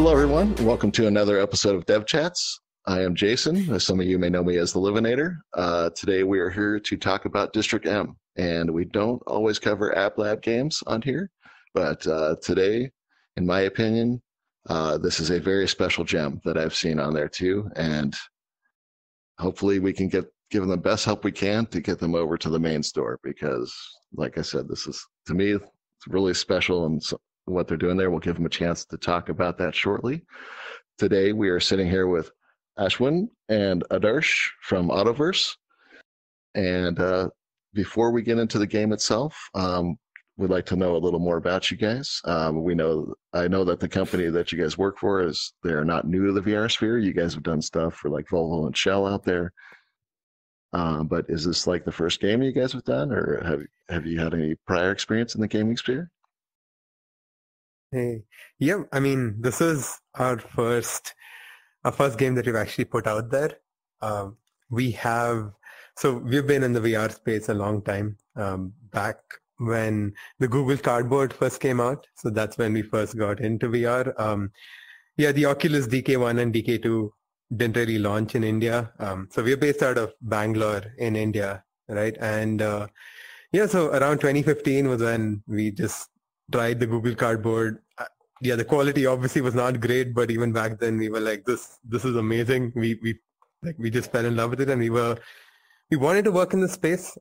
Hello, everyone. Welcome to another episode of Dev Chats. I am Jason. Some of you may know me as the Livinator. Today, we are here to talk about District M, and we don't always cover App Lab games on here, but today, in my opinion, this is a very special gem that I've seen on there too, and hopefully we can give them the best help we can to get them over to the main store because, like I said, this is, to me, it's really special, and so what they're doing there. We'll give them a chance to talk about that shortly. Today, we are sitting here with Ashwin and Adarsh from Autoverse. And before we get into the game itself, we'd like to know a little more about you guys. I know that the company that you guys work for they're not new to the VR sphere. You guys have done stuff for like Volvo and Shell out there. But is this like the first game you guys have done, or have you had any prior experience in the gaming sphere? Hey, yeah, I mean, this is our first game that we've actually put out there. We've been in the VR space a long time, back when the Google Cardboard first came out. So that's when we first got into VR. The Oculus DK1 and DK2 didn't really launch in India. So we're based out of Bangalore in India, right? And so around 2015 was when we just tried the Google Cardboard. The quality obviously was not great, but even back then we were like, this is amazing. We just fell in love with it, and we wanted to work in this space.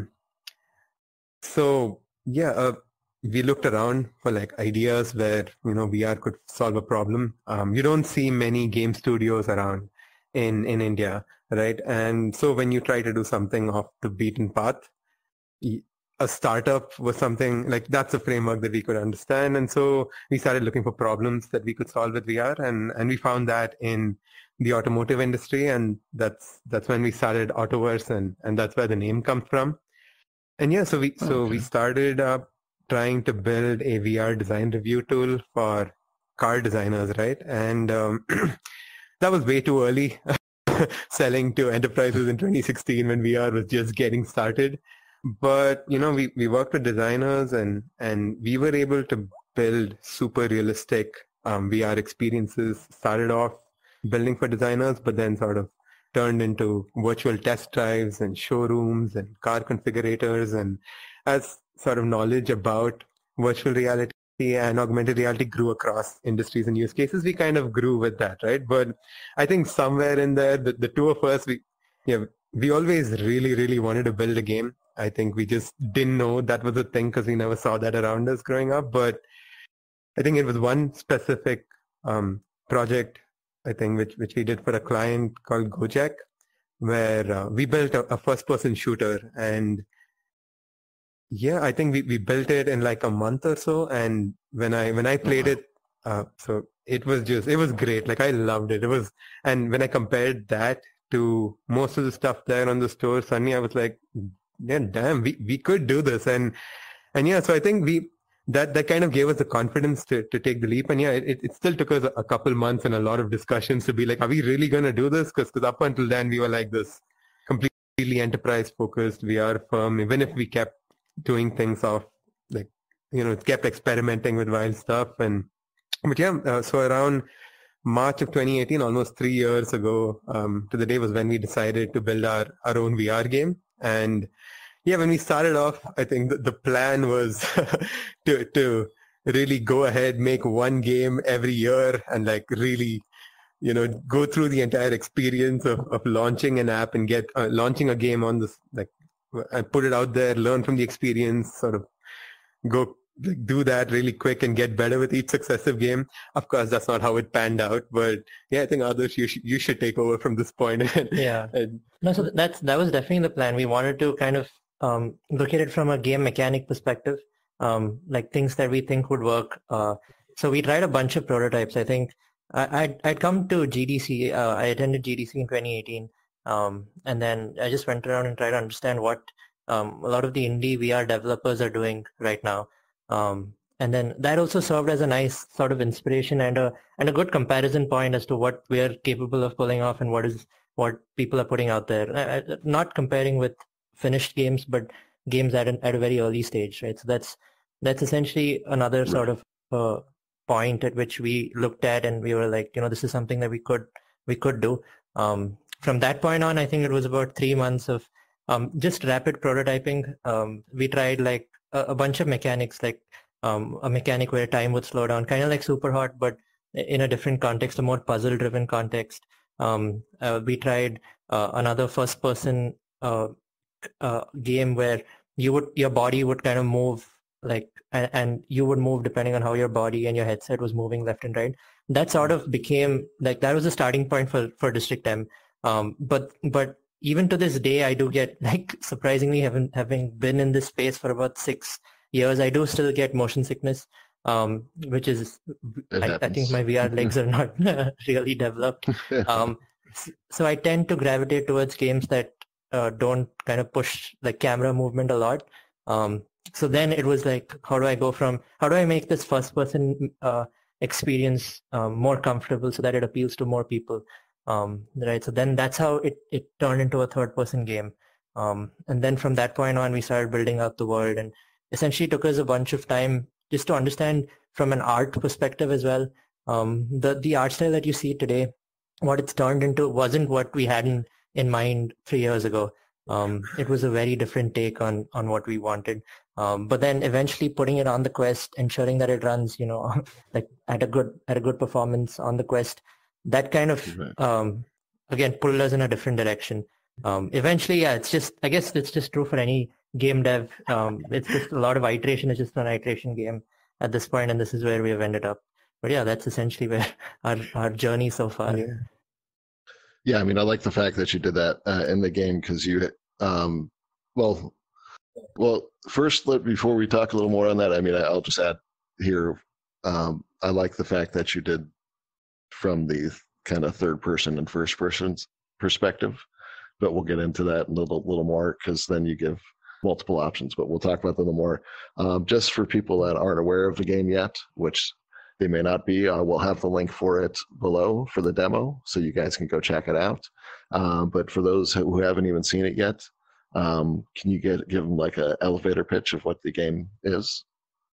We looked around for like ideas where VR could solve a problem. You don't see many game studios around in India, right? And so when you try to do something off the beaten path, a startup was something like that's a framework that we could understand. And so we started looking for problems that we could solve with VR, and we found that in the automotive industry, and that's when we started Autoverse, and that's where the name comes from. And so we started trying to build a VR design review tool for car designers, right? And that was way too early selling to enterprises in 2016 when VR was just getting started. But we worked with designers, and we were able to build super realistic VR experiences. Started off building for designers, but then sort of turned into virtual test drives and showrooms and car configurators. And as sort of knowledge about virtual reality and augmented reality grew across industries and use cases, we kind of grew with that, right? But I think somewhere in there, the two of us, we always really, really wanted to build a game. I think we just didn't know that was a thing because we never saw that around us growing up. But I think it was one specific project, I think, which we did for a client called Gojek, where we built a first-person shooter. And I think we built it in like a month or so. And when I played it, so it was great. Like I loved it. And when I compared that to most of the stuff there on the store, suddenly I was like, yeah, damn, we could do this. And so I think that kind of gave us the confidence to take the leap. And it still took us a couple months and a lot of discussions to be like, are we really going to do this? Because up until then we were like this completely enterprise focused VR firm, even if we kept doing things off, like, kept experimenting with wild stuff. So around March of 2018, almost 3 years ago, to the day was when we decided to build our own VR game. And when we started off, I think the plan was to really go ahead, make one game every year, and like really, go through the entire experience of launching an app and get launching a game on this, like, and put it out there, learn from the experience, sort of go do that really quick and get better with each successive game. Of course, that's not how it panned out, but I think others, you should take over from this point. No, so that was definitely the plan. We wanted to kind of look at it from a game mechanic perspective, like things that we think would work. So we tried a bunch of prototypes. I think I'd come to GDC. I attended GDC in 2018, and then I just went around and tried to understand what a lot of the indie VR developers are doing right now. And then that also served as a nice sort of inspiration and a good comparison point as to what we are capable of pulling off and what people are putting out there. Not comparing with finished games, but games at a very early stage, right? So that's essentially another sort of point at which we looked at and we were like, this is something that we could do. From that point on, I think it was about 3 months of just rapid prototyping. We tried like a bunch of mechanics, like a mechanic where time would slow down, kind of like Superhot, but in a different context, a more puzzle-driven context. We tried another first-person game where your body would kind of move, like, and you would move depending on how your body and your headset was moving left and right. That sort of became like, that was the starting point for District M. But even to this day, I do get, like, surprisingly, having been in this space for about 6 years, I do still get motion sickness, which is, I think my VR legs are not really developed. So I tend to gravitate towards games that don't kind of push the camera movement a lot. So then it was like, how do I make this first person experience more comfortable so that it appeals to more people? Right. So then that's how it turned into a third person game. And then from that point on, we started building out the world, and essentially took us a bunch of time just to understand from an art perspective as well. The art style that you see today, what it's turned into wasn't what we had in mind 3 years ago. It was a very different take on what we wanted. But then eventually putting it on the Quest, ensuring that it runs, like at a good performance on the Quest, that kind of, again, pulled us in a different direction. Eventually, yeah, I guess it's just true for any game dev. It's just a lot of iteration. It's just an iteration game at this point, and this is where we have ended up. But yeah, that's essentially where our journey so far. Yeah, I mean, I like the fact that you did that in the game, because you, well, first, before we talk a little more on that, I mean, I'll just add here, I like the fact that you did from the kind of third person and first person's perspective, but we'll get into that a little more, because then you give multiple options, but we'll talk about that a little more. Just for people that aren't aware of the game yet, which they may not be, we'll have the link for it below for the demo, so you guys can go check it out. But for those who haven't even seen it yet, can you give them like an elevator pitch of what the game is?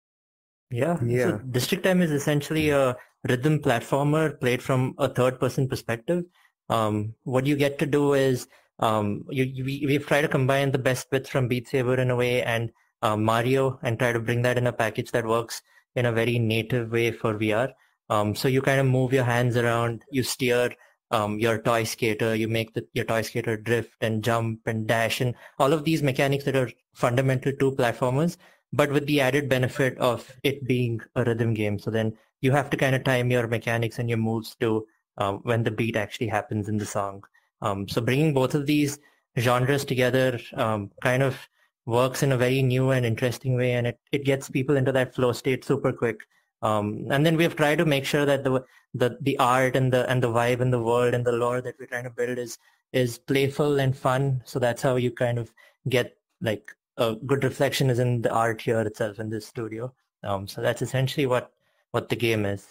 Yeah. So District M is essentially a rhythm platformer played from a third-person perspective. What you get to do is we've tried to combine the best bits from Beat Saber in a way and Mario, and try to bring that in a package that works in a very native way for VR. So you kind of move your hands around, you steer your toy skater, you make your toy skater drift and jump and dash, and all of these mechanics that are fundamental to platformers, but with the added benefit of it being a rhythm game. So then you have to kind of time your mechanics and your moves to when the beat actually happens in the song. So bringing both of these genres together kind of works in a very new and interesting way, and it gets people into that flow state super quick. And then we've tried to make sure that the art and the vibe and the world and the lore that we're trying to build is playful and fun. So that's how you kind of get like a good reflection is in the art here itself in this studio. So that's essentially what the game is.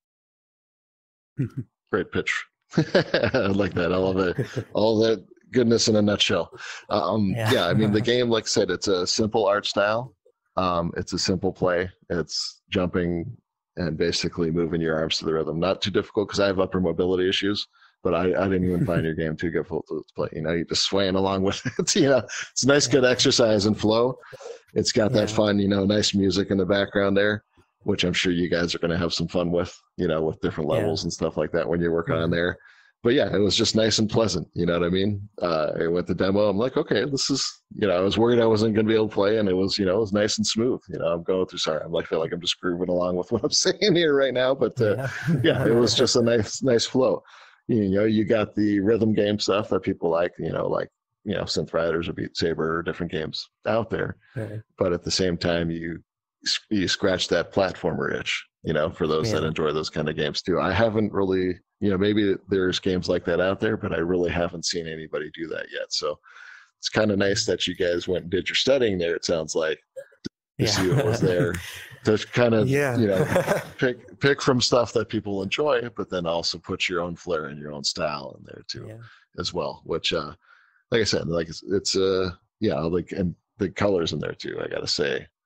Great pitch. I like that. I love it. All that goodness in a nutshell. Yeah, I mean, the game, like I said, it's a simple art style. It's a simple play. It's jumping and basically moving your arms to the rhythm. Not too difficult, because I have upper mobility issues, but I didn't even find your game too difficult to play. You're just swaying along with it. It's a nice, good exercise and flow. It's got that fun, nice music in the background there, which I'm sure you guys are going to have some fun with, with different levels and stuff like that when you're working on there. But yeah, it was just nice and pleasant. You know what I mean? I went to demo. I'm like, okay, this is, I was worried I wasn't going to be able to play, and it was, it was nice and smooth. I'm going through, sorry, I feel like I'm just grooving along with what I'm saying here right now. But yeah, it was just a nice flow. You got the rhythm game stuff that people like, Synth Riders or Beat Saber or different games out there. Right. But at the same time, you scratch that platformer itch, for those that enjoy those kind of games too. I haven't really, maybe there's games like that out there, but I really haven't seen anybody do that yet. So it's kind of nice that you guys went and did your studying there, it sounds like, to see what was there, to kind of, pick from stuff that people enjoy, but then also put your own flair and your own style in there too, as well, which, like I said, like it's like, and the colors in there too, I gotta say.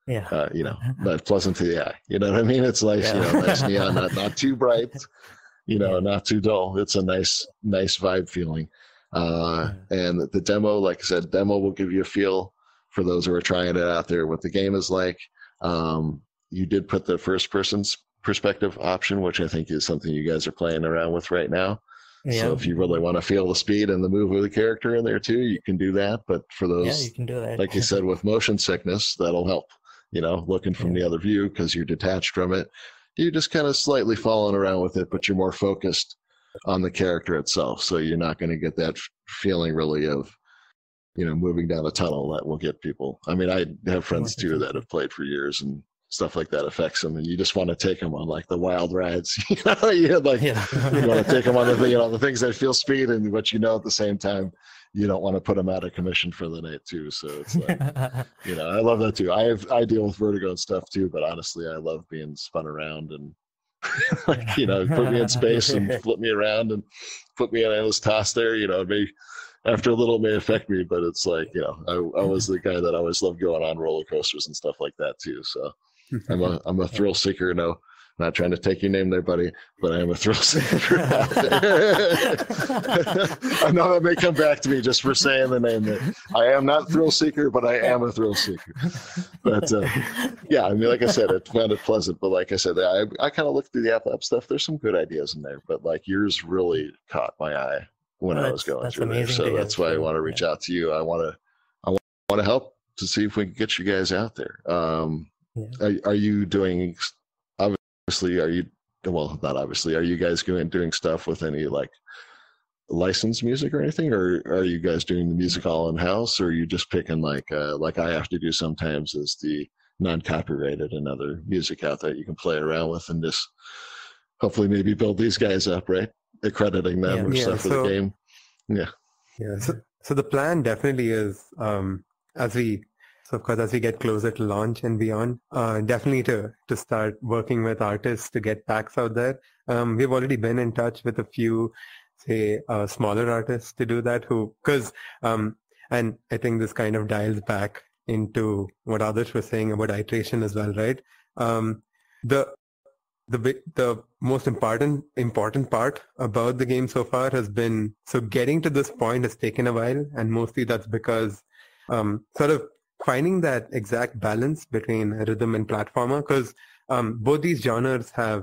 Yeah. But pleasant to the eye. You know what I mean? It's like, nice neon, not too bright, not too dull. It's a nice vibe feeling. And the demo, like I said, will give you a feel for those who are trying it out there, what the game is like. You did put the first person's perspective option, which I think is something you guys are playing around with right now. Yeah. So if you really want to feel the speed and the move of the character in there too, you can do that. But for those, you can do that. Like you said, with motion sickness, that'll help, looking from the other view because you're detached from it. You're just kind of slightly following around with it, but you're more focused on the character itself. So you're not going to get that feeling really of, moving down a tunnel that will get people. I mean, I have friends too that have played for years and stuff like that affects them, and you just want to take them on like the wild rides. You want to take them on the things that feel speed, and but at the same time, you don't want to put them out of commission for the night too. So it's like, I love that too. I deal with vertigo and stuff too, but honestly, I love being spun around and put me in space and flip me around and put me in an endless toss there. After a little it may affect me, but it's like, I was the guy that always loved going on roller coasters and stuff like that too. So I'm a thrill seeker. No, not trying to take your name there, buddy, but I am a thrill seeker. I know that may come back to me just for saying the name there. I am not thrill seeker, but I am a thrill seeker. But yeah, I mean, like I said, I found it pleasant. But like I said, I kind of looked through the App Lab stuff. There's some good ideas in there, but like yours really caught my eye when I was going through there. So that's why I want to reach out to you. I want to help to see if we can get you guys out there. Are you doing, obviously, are you guys doing stuff with any like licensed music or anything, or are you guys doing the music all in house, or are you just picking like I have to do sometimes is the non-copyrighted and other music out that you can play around with and just hopefully maybe build these guys up, right? Accrediting them or stuff for the game. So the plan definitely is as we get closer to launch and beyond, definitely to start working with artists to get packs out there. We've already been in touch with a few, say, smaller artists to do that and I think this kind of dials back into what others were saying about iteration as well, right? The most important part about the game so far has been, so getting to this point has taken a while, and mostly that's because sort of finding that exact balance between rhythm and platformer, because both these genres have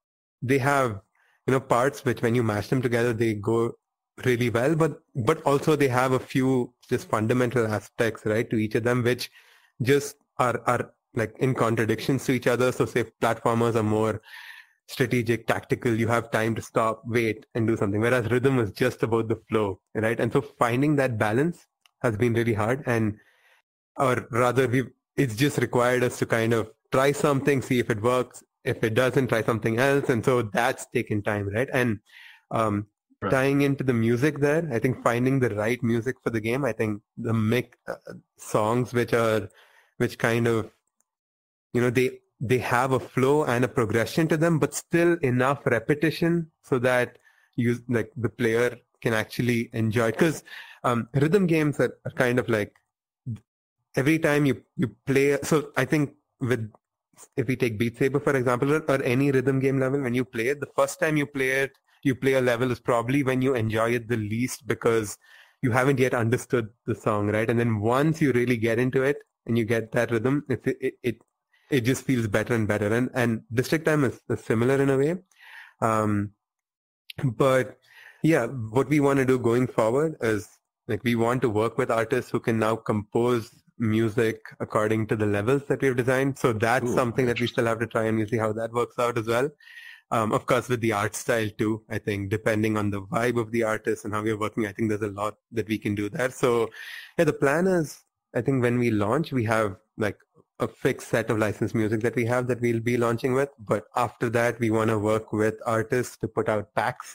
parts which when you mash them together they go really well, but also they have a few just fundamental aspects, right, to each of them which just are like in contradictions to each other. So say platformers are more strategic, tactical, you have time to stop, wait, and do something, whereas rhythm is just about the flow, right? And so finding that balance has been really hard, or rather it's just required us to kind of try something, see if it works. If it doesn't, try something else. And so that's taken time, right? And tying into the music there, I think finding the right music for the game, I think the songs which kind of, they have a flow and a progression to them, but still enough repetition so that the player can actually enjoy it. Because rhythm games are kind of like, every time you play, so I think if we take Beat Saber, for example, or any rhythm game level, when you play it, the first time you play a level is probably when you enjoy it the least because you haven't yet understood the song, right? And then once you really get into it and you get that rhythm, it just feels better and better. And District M is similar in a way. But yeah, what we want to do going forward is like we want to work with artists who can now compose music according to the levels that we've designed. So that's something that we still have to try and see how that works out as well. Of course, with the art style too, I think depending on the vibe of the artist and how we're working, I think there's a lot that we can do there. So yeah, the plan is, I think when we launch, we have like a fixed set of licensed music that we have that we'll be launching with. But after that, we want to work with artists to put out packs.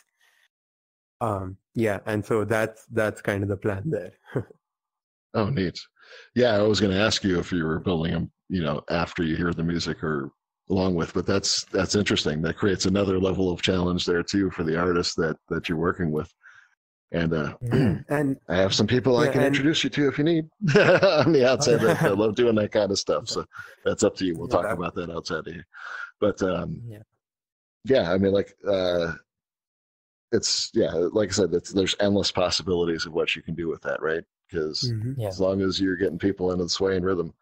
And so that's kind of the plan there. Oh, neat. Yeah, I was going to ask you if you were building them, after you hear the music or along with, but that's interesting. That creates another level of challenge there too for the artist that you're working with. And And I have some people I can introduce you to if you need on the outside that love doing that kind of stuff. So that's up to you. We'll talk about that outside of here. But yeah, I mean, like it's like I said, there's endless possibilities of what you can do with that, right? Because as long as you're getting people into the sway and rhythm,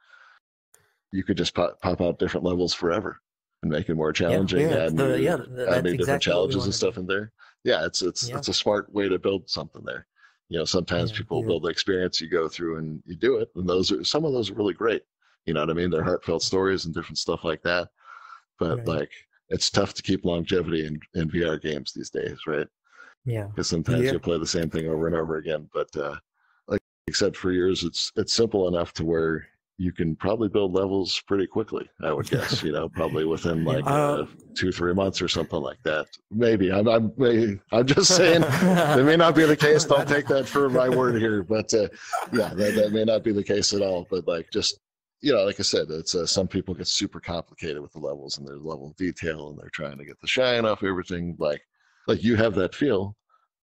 you could just pop out different levels forever and make it more challenging. That's different challenges and stuff in there. Yeah, it's a smart way to build something there. You know, sometimes people build the experience, you go through and you do it, and some of those are really great. You know what I mean? They're heartfelt stories and different stuff like that. But like, it's tough to keep longevity in VR games these days, right? Yeah. Because sometimes you'll play the same thing over and over again. But like I said, for years, it's simple enough to where you can probably build levels pretty quickly, I would guess, you know, probably within like 2-3 months or something like that. Maybe. I'm just saying that may not be the case. Don't take that for my word here. But that may not be the case at all. But like, just, you know, like I said, it's some people get super complicated with the levels and their level of detail, and they're trying to get the shine off everything. Like you have that feel,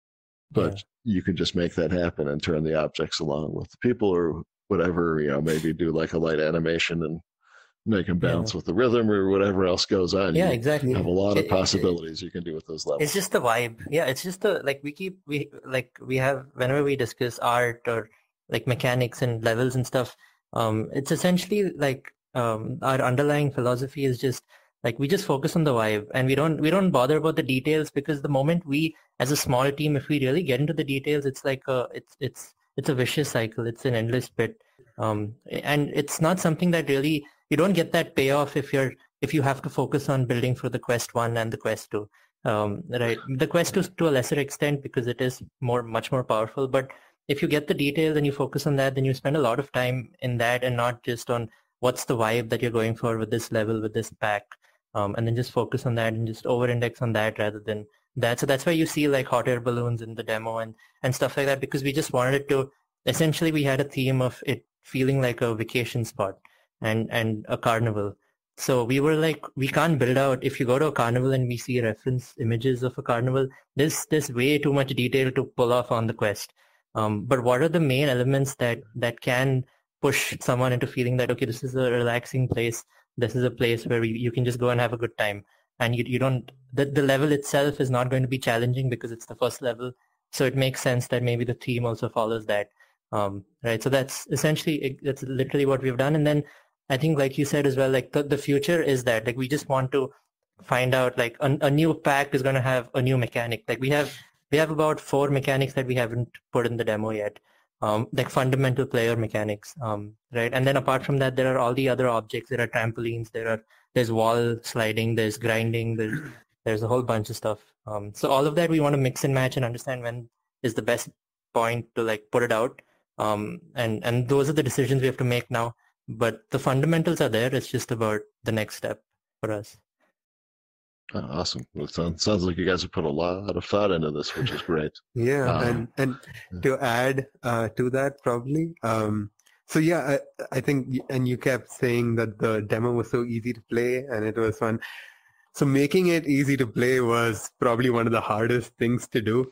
but you can just make that happen and turn the objects along with the people or whatever, you know, maybe do like a light animation and make them bounce with the rhythm or whatever else goes on. Yeah, exactly. You have a lot of possibilities you can do with those levels. It's just the vibe. Yeah, it's just like we have, whenever we discuss art or like mechanics and levels and stuff, it's essentially like our underlying philosophy is just like we just focus on the vibe, and we don't bother about the details, because the moment we, as a small team, if we really get into the details, it's like it's a vicious cycle. It's an endless pit, and it's not something that really, you don't get that payoff if you have to focus on building for the Quest 1 and the Quest 2, right? The Quest 2 to a lesser extent, because it is much more powerful. But if you get the details and you focus on that, then you spend a lot of time in that and not just on what's the vibe that you're going for with this level, with this pack, and then just focus on that and just over-index on that rather than that. So that's why you see like hot air balloons in the demo and stuff like that, because we just wanted it to, essentially we had a theme of it feeling like a vacation spot and a carnival. So we were like, we can't build out, if you go to a carnival and we see reference images of a carnival, there's way too much detail to pull off on the Quest. But what are the main elements that can push someone into feeling that, okay, this is a relaxing place. This is a place where you can just go and have a good time. And you don't, the level itself is not going to be challenging because it's the first level. So it makes sense that maybe the theme also follows that. Right. So that's literally what we've done. And then I think, like you said as well, like the future is that, like, we just want to find out, like, a new pack is going to have a new mechanic. Like we have about 4 mechanics that we haven't put in the demo yet. Like fundamental player mechanics, right? And then apart from that, there are all the other objects. There are trampolines, there's wall sliding, there's grinding, there's a whole bunch of stuff. So all of that we want to mix and match and understand when is the best point to like put it out. And those are the decisions we have to make now. But the fundamentals are there. It's just about the next step for us. Oh, awesome. Well, it sounds like you guys have put a lot of thought into this, which is great. Yeah, and to add to that, probably. So yeah, I think, and you kept saying that the demo was so easy to play and it was fun. So making it easy to play was probably one of the hardest things to do.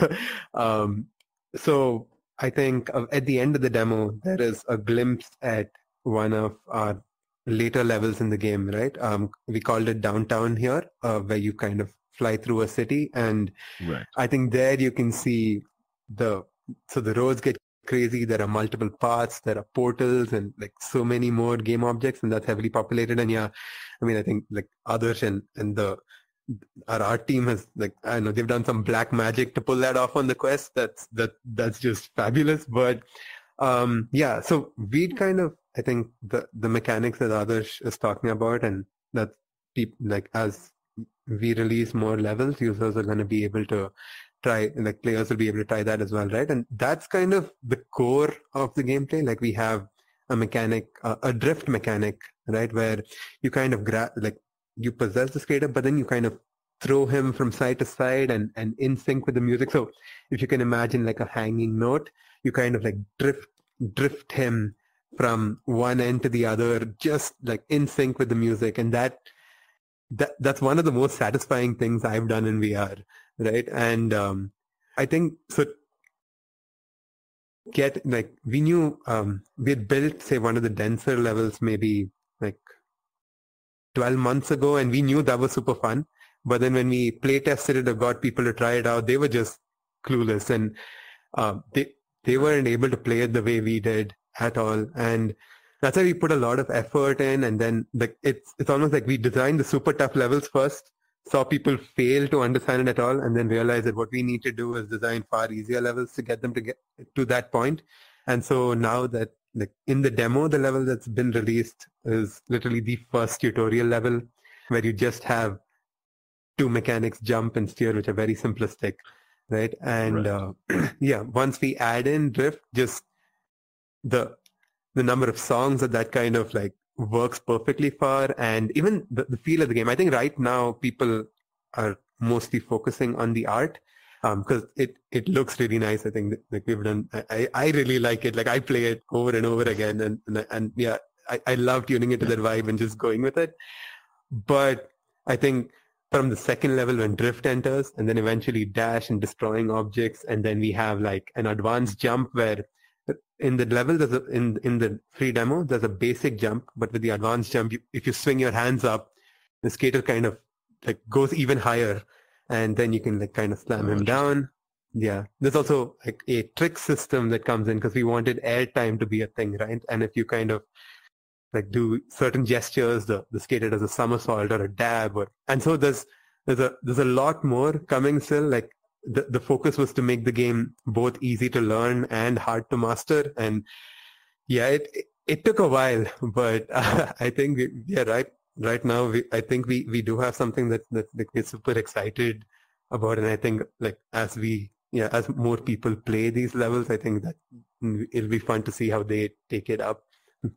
So I think at the end of the demo, there is a glimpse at one of our later levels in the game, right? We called it Downtown here, where you kind of fly through a city. And right. I think there you can see the roads get crazy. There are multiple paths, there are portals, and like so many more game objects, and that's heavily populated. And yeah, I mean, I think like Adarsh and our art team has, like, I know they've done some black magic to pull that off on the Quest. That's just fabulous. But yeah, so we'd kind of, I think the mechanics that Adarsh is talking about, and that like as we release more levels, users are going to be able to try, like players will be able to try that as well, right? And that's kind of the core of the gameplay. Like we have a mechanic, a drift mechanic, right, where you kind of like you possess the skater, but then you kind of throw him from side to side and in sync with the music. So if you can imagine like a hanging note, you kind of like drift him from one end to the other, just like in sync with the music. And that's one of the most satisfying things I've done in VR, right? And I think so we knew we had built, say, one of the denser levels maybe like 12 months ago, and we knew that was super fun. But then when we play tested it or got people to try it out, they were just clueless, and they weren't able to play it the way we did at all. And that's why we put a lot of effort in, and then it's almost like we designed the super tough levels first, saw people fail to understand it at all, and then realized that what we need to do is design far easier levels to get them to get to that point. And so now that in the demo, the level that's been released is literally the first tutorial level where you just have two mechanics, jump and steer, which are very simplistic, right? And yeah, once we add in drift, just the number of songs that kind of like works perfectly for, and even the feel of the game. I think right now people are mostly focusing on the art because it looks really nice. I think like we've done. I really like it. Like I play it over and over again, and yeah, I love tuning into that vibe and just going with it. But I think from the second level when drift enters, and then eventually dash and destroying objects, and then we have like an advanced jump where in the level in the free demo there's a basic jump, but with the advanced jump, if you swing your hands up, the skater kind of like goes even higher, and then you can like kind of slam him down. Yeah, there's also like a trick system that comes in because we wanted air time to be a thing, right? And if you kind of like do certain gestures, the skater does a somersault or a dab, and so there's a lot more coming still. Like the focus was to make the game both easy to learn and hard to master, and yeah, it took a while, but I think right now I think we do have something that we're super excited about, and I think like as more people play these levels, I think that it'll be fun to see how they take it up.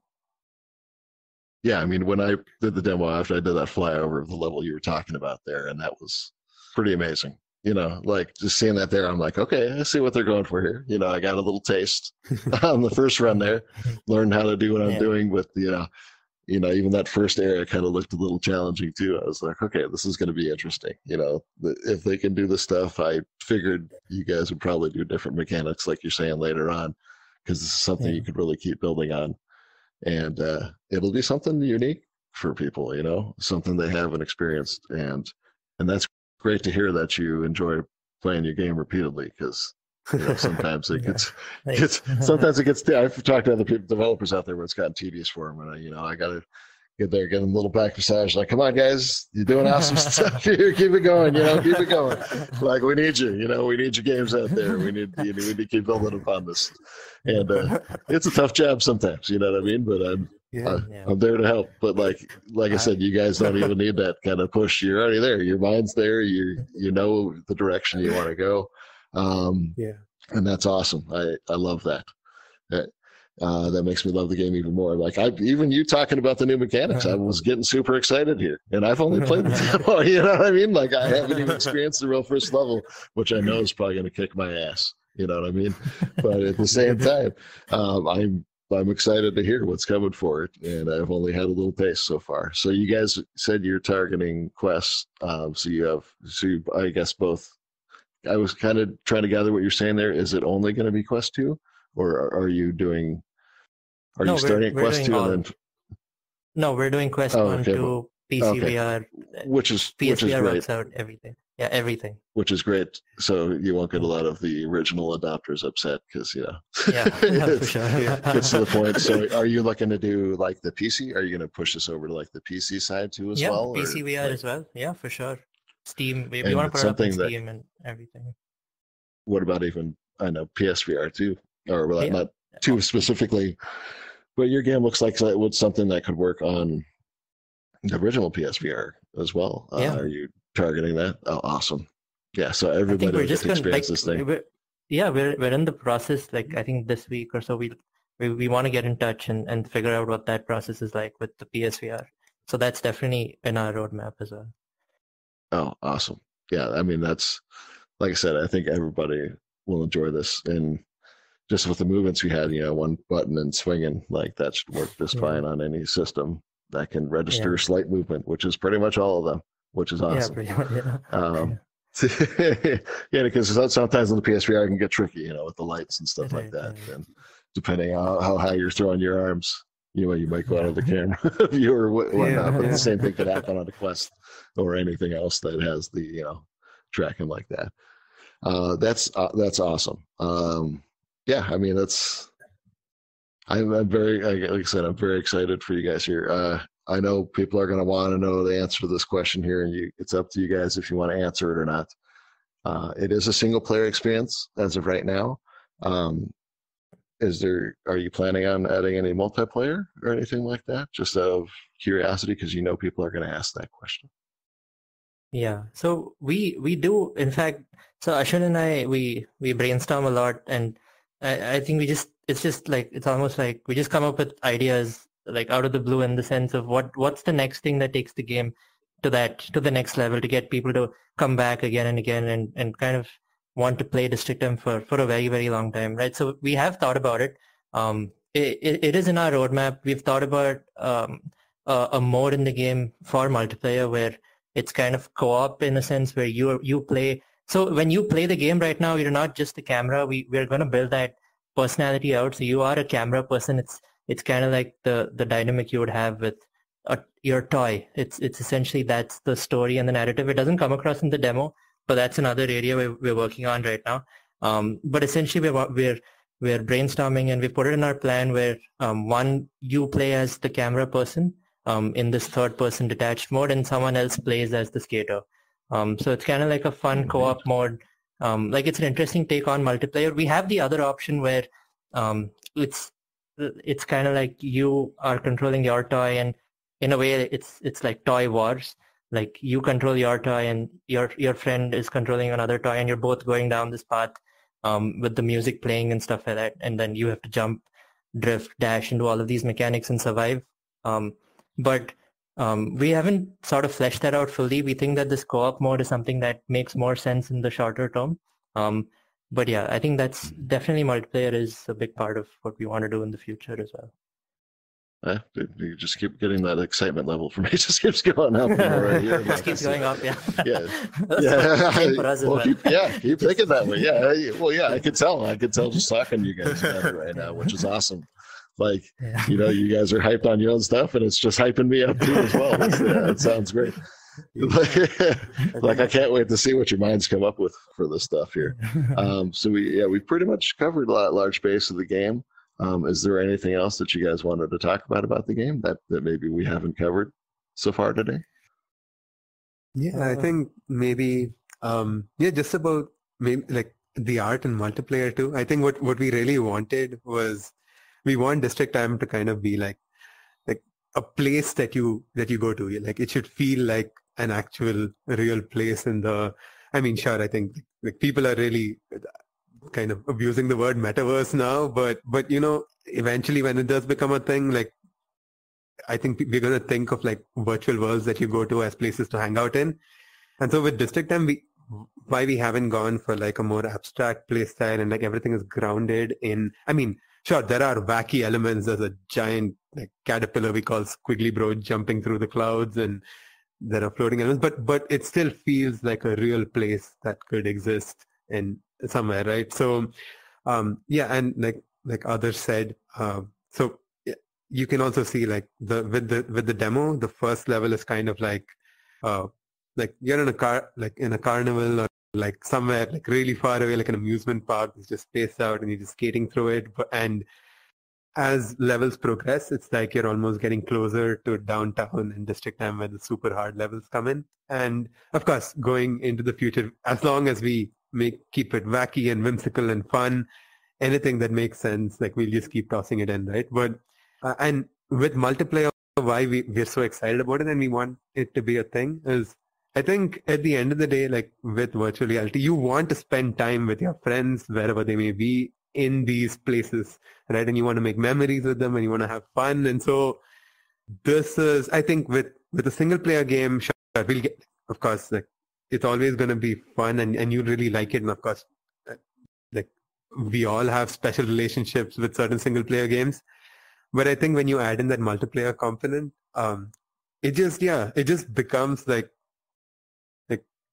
Yeah, I mean, when I did the demo after I did that flyover of the level you were talking about there, and that was pretty amazing. You know, like just seeing that there, I'm like, okay, I see what they're going for here. You know, I got a little taste on the first run there, learned how to do what I'm doing with, you know, even that first area kind of looked a little challenging too. I was like, okay, this is going to be interesting. You know, if they can do this stuff, I figured you guys would probably do different mechanics like you're saying later on, because this is something you could really keep building on. And it'll be something unique for people, you know, something they haven't experienced. And that's great to hear that you enjoy playing your game repeatedly, because you know, sometimes it gets I've talked to other developers out there where it's gotten tedious for them, and I got to get there, get them a little back massage, like, come on guys, you're doing awesome stuff here, keep it going, keep it going, like we need you, we need your games out there, we need to keep building upon this. And it's a tough job sometimes, you know what I mean, but I'm there to help. But like I said, you guys don't even need that kind of push. You're already there, your mind's there, you know the direction you want to go. And that's awesome. I love that. That makes me love the game even more. Like even you talking about the new mechanics, I was getting super excited here, and I've only played the demo. You know what I mean? Like I haven't even experienced the real first level, which I know is probably going to kick my ass. You know what I mean? But at the same time, I'm excied to hear what's coming for it, and I've only had a little taste so far. So you guys said you're targeting quests. I guess both. I was kind of trying to gather what you're saying there. Is it only going to be Quest 2, or are you doing? Are you starting at Quest 2 and then? No, we're doing Quest 1, 2, PCVR. Which is PSVR great. Works out everything. Yeah, everything. Which is great. So you won't get a lot of the original adopters upset because for sure. It gets to the point. So are you looking to do like the PC? Are you going to push this over to like the PC side too as well? Yeah, PCVR as well. Yeah, for sure. Steam. We want to put it up on Steam and everything. What about even, I know, PSVR too? Or not too specifically, but your game looks like it would something that could work on the original PSVR as well. Are you targeting that? Oh, awesome. Yeah, so everybody will get to experience this thing. We're in the process. Like I think this week or so, we want to get in touch and figure out what that process is like with the PSVR. So that's definitely in our roadmap as well. Oh, awesome. Yeah, I mean, that's, like I said, I think everybody will enjoy this. And just with the movements we had, one button and swinging, like that should work just fine on any system that can register slight movement, which is pretty much all of them, which is awesome. Yeah, because sometimes on the PSVR it can get tricky, with the lights and stuff like Right, that. right. And depending on how high you're throwing your arms, you might go out of the camera view or whatnot. But the same thing could happen on a Quest or anything else that has the tracking like that. That's awesome. Yeah, I mean I'm very, like I said, I'm very excited for you guys here. I know people are going to want to know the answer to this question here, and it's up to you guys if you want to answer it or not. It is a single player experience as of right now. Are you planning on adding any multiplayer or anything like that? Just out of curiosity, because people are going to ask that question. Yeah. So we do, in fact, so Ashwin and I, we brainstorm a lot, and I think it's almost like we just come up with ideas like out of the blue, in the sense of what's the next thing that takes the game to the next level, to get people to come back again and again and kind of want to play District M for a very, very long time, right? So we have thought about it. It is in our roadmap. We've thought about a mode in the game for multiplayer where it's kind of co-op, in a sense, where you play. So when you play the game right now, you're not just the camera. We're going to build that personality out. So you are a camera person. It's kind of like the dynamic you would have with your toy. It's essentially, that's the story and the narrative. It doesn't come across in the demo, but that's another area we're working on right now. But essentially, we're brainstorming, and we put it in our plan where one, you play as the camera person in this third-person detached mode, and someone else plays as the skater. So it's kind of like a fun co-op mode. Like, it's an interesting take on multiplayer. We have the other option where it's kind of like you are controlling your toy, and in a way it's like toy wars. Like, you control your toy and your friend is controlling another toy, and you're both going down this path with the music playing and stuff like that, and then you have to jump, drift, dash, and do all of these mechanics and survive. But we haven't sort of fleshed that out fully. We think that this co-op mode is something that makes more sense in the shorter term. But yeah, I think that's definitely, multiplayer is a big part of what we want to do in the future as well. You just keep getting that excitement level for me. It just keeps going up. Just keeps going up, yeah. Yeah. Same for us as well. Keep thinking that way. Yeah. Well, yeah, I could tell just talking to you guys about it right now, which is awesome. Like, you guys are hyped on your own stuff, and it's just hyping me up too as well. It sounds great. Like, I can't wait to see what your minds come up with for this stuff here. So we pretty much covered a large base of the game. Is there anything else that you guys wanted to talk about the game that maybe we haven't covered so far today? Yeah, I think maybe just about maybe like the art and multiplayer too. I think what we really wanted was, we want District M to kind of be like a place that you go to. Like, it should feel like an actual real place I mean, sure, I think like people are really kind of abusing the word metaverse now, but eventually when it does become a thing, like, I think we're going to think of like virtual worlds that you go to as places to hang out in. And so with District M, why we haven't gone for like a more abstract play style, and like everything is grounded in, I mean, sure, there are wacky elements. There's a giant like caterpillar we call Squiggly Bro jumping through the clouds, and there are floating elements, but it still feels like a real place that could exist in somewhere, right? So and like others said, so you can also see like with the demo, the first level is kind of like you're in a car, like in a carnival, or like somewhere like really far away, like an amusement park. It's just spaced out and you're just skating through it. And as levels progress, it's like you're almost getting closer to downtown in District M, where the super hard levels come in. And of course, going into the future, as long as we keep it wacky and whimsical and fun, anything that makes sense, like, we'll just keep tossing it in, right? But and with multiplayer, why we're so excited about it and we want it to be a thing is, I think at the end of the day, like with virtual reality, you want to spend time with your friends wherever they may be in these places, right? And you want to make memories with them and you want to have fun. And so this is, I think with a single player game, sure, we'll get, of course, like, it's always going to be fun and you really like it. And of course, like, we all have special relationships with certain single player games. But I think when you add in that multiplayer component, it just becomes like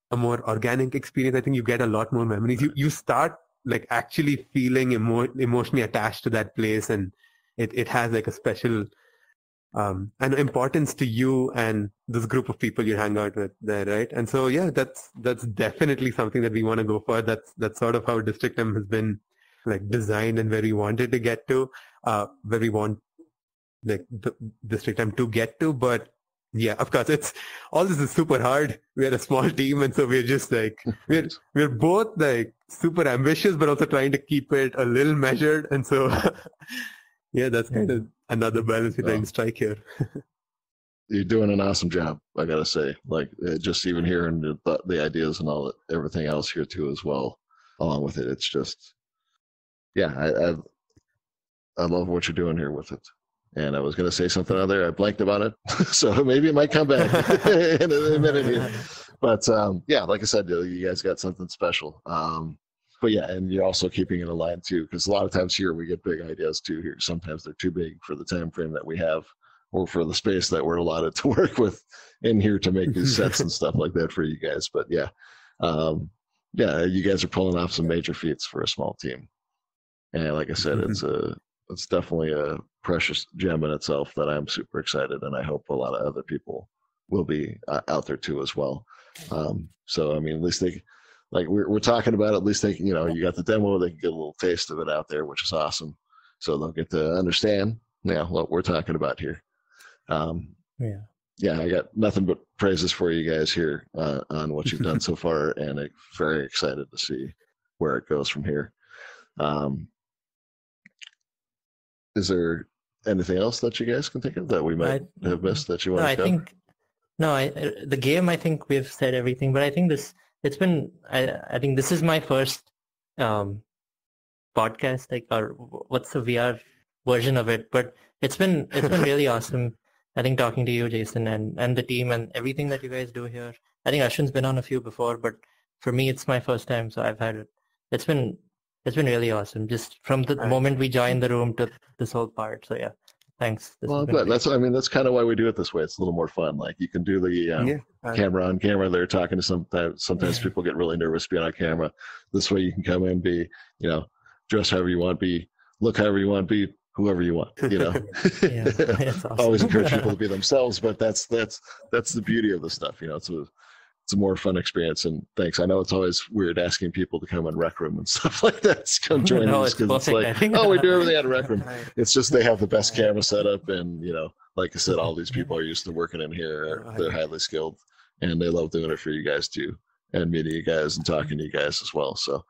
a more organic experience. I think you get a lot more memories. You start like actually feeling emotionally attached to that place, and it has like a special an importance to you and this group of people you hang out with there, right? And so yeah, that's definitely something that we want to go for. That's sort of how District M has been like designed and where we wanted to get to, where we want like the District M to get to. But yeah, of course, it's all this is super hard. We're a small team, and so we're just like we're both like super ambitious, but also trying to keep it a little measured. And so yeah, that's kind of another balance we're trying to strike here. You're doing an awesome job, I gotta say. Like just even hearing the ideas and all everything else here too as well, along with it. It's just, yeah, I love what you're doing here with it. And I was going to say something other. I blanked about it. So maybe it might come back in a minute here. But yeah, like I said, you guys got something special. But yeah, and you're also keeping it aligned too, because a lot of times here we get big ideas too here. Sometimes they're too big for the time frame that we have or for the space that we're allotted to work with in here to make these sets and stuff like that for you guys. But yeah, yeah, you guys are pulling off some major feats for a small team. And like I said, it's definitely a precious gem in itself that I'm super excited, and I hope a lot of other people will be out there too as well. So I mean, at least they, like we're talking about, at least they, you know, you got the demo, they can get a little taste of it out there, which is awesome. So they'll get to understand, what we're talking about here. Yeah, I got nothing but praises for you guys here on what you've done so far, and I'm very excited to see where it goes from here. Is there anything else that you guys can think of that we might have missed that you want to cover? The game, I think we've said everything, but I think I think this is my first podcast, like, or what's the VR version of it, but it's been really awesome. I think talking to you, Jason, and the team and everything that you guys do here. I think Ashwin's been on a few before, but for me, it's my first time, so I've had it. It's been really awesome, just from the moment we joined the room to this whole part. So yeah, thanks. Well, that's kind of why we do it this way. It's a little more fun. Like you can do the camera on camera. They're talking to sometimes people get really nervous being on camera. This way you can come in, be, dress however you want, look however you want, be whoever you want, Yeah, that's awesome. Always encourage people to be themselves, but that's the beauty of the stuff. It's a more fun experience. And thanks. I know it's always weird asking people to come in Rec Room and stuff like that to come join us, because it's like, we do everything at Rec Room. It's just they have the best camera setup, and like I said, all these people are used to working in here. They're highly skilled, and they love doing it for you guys too, and meeting you guys and talking to you guys as well. So,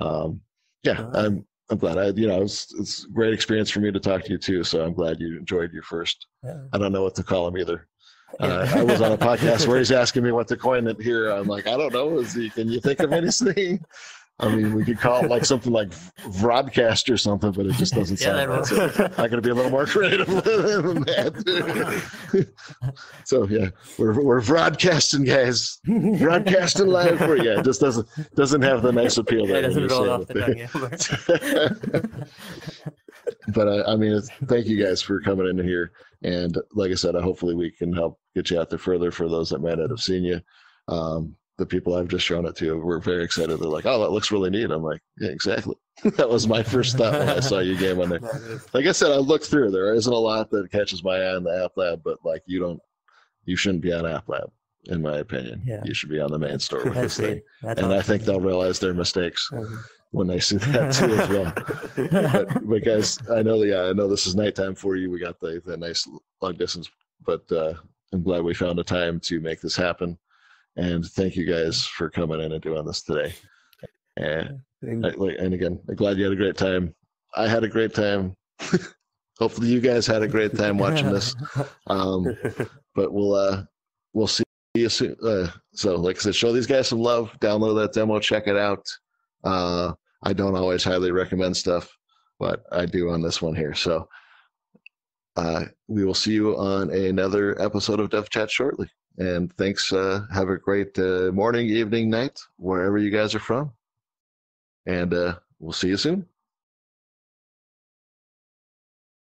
I'm glad. It's a great experience for me to talk to you too. So I'm glad you enjoyed your first. Yeah. I don't know what to call him either. I was on a podcast where he's asking me what to coin it here. I'm like, I don't know. Can you think of anything? I mean, we could call it like something like Vodcast or something, but it just doesn't sound right. So I'm going to be a little more creative than that. So yeah, we're broadcasting, guys. Broadcasting live for you. It just doesn't have the nice appeal that it doesn't roll off the tongue. But I mean, thank you guys for coming in here. And like I said, hopefully we can help get you out there further for those that might not have seen you. The people I've just shown it to were very excited. They're like, "Oh, that looks really neat." I'm like, "Yeah, exactly." That was my first thought when I saw your game on there. Like I said, I looked through. There isn't a lot that catches my eye on the App Lab, but like you shouldn't be on App Lab, in my opinion. Yeah. You should be on the main store with this thing. And awesome. I think they'll realize their mistakes when they see that too as well. But guys, I know this is nighttime for you. We got the nice long distance, but I'm glad we found a time to make this happen. And thank you guys for coming in and doing this today. And again, I'm glad you had a great time. I had a great time. Hopefully you guys had a great time watching this. But we'll see you soon. So like I said, show these guys some love. Download that demo. Check it out. I don't always highly recommend stuff, but I do on this one here. So we will see you on another episode of Dev Chat shortly. And thanks. Have a great morning, evening, night, wherever you guys are from. And we'll see you soon.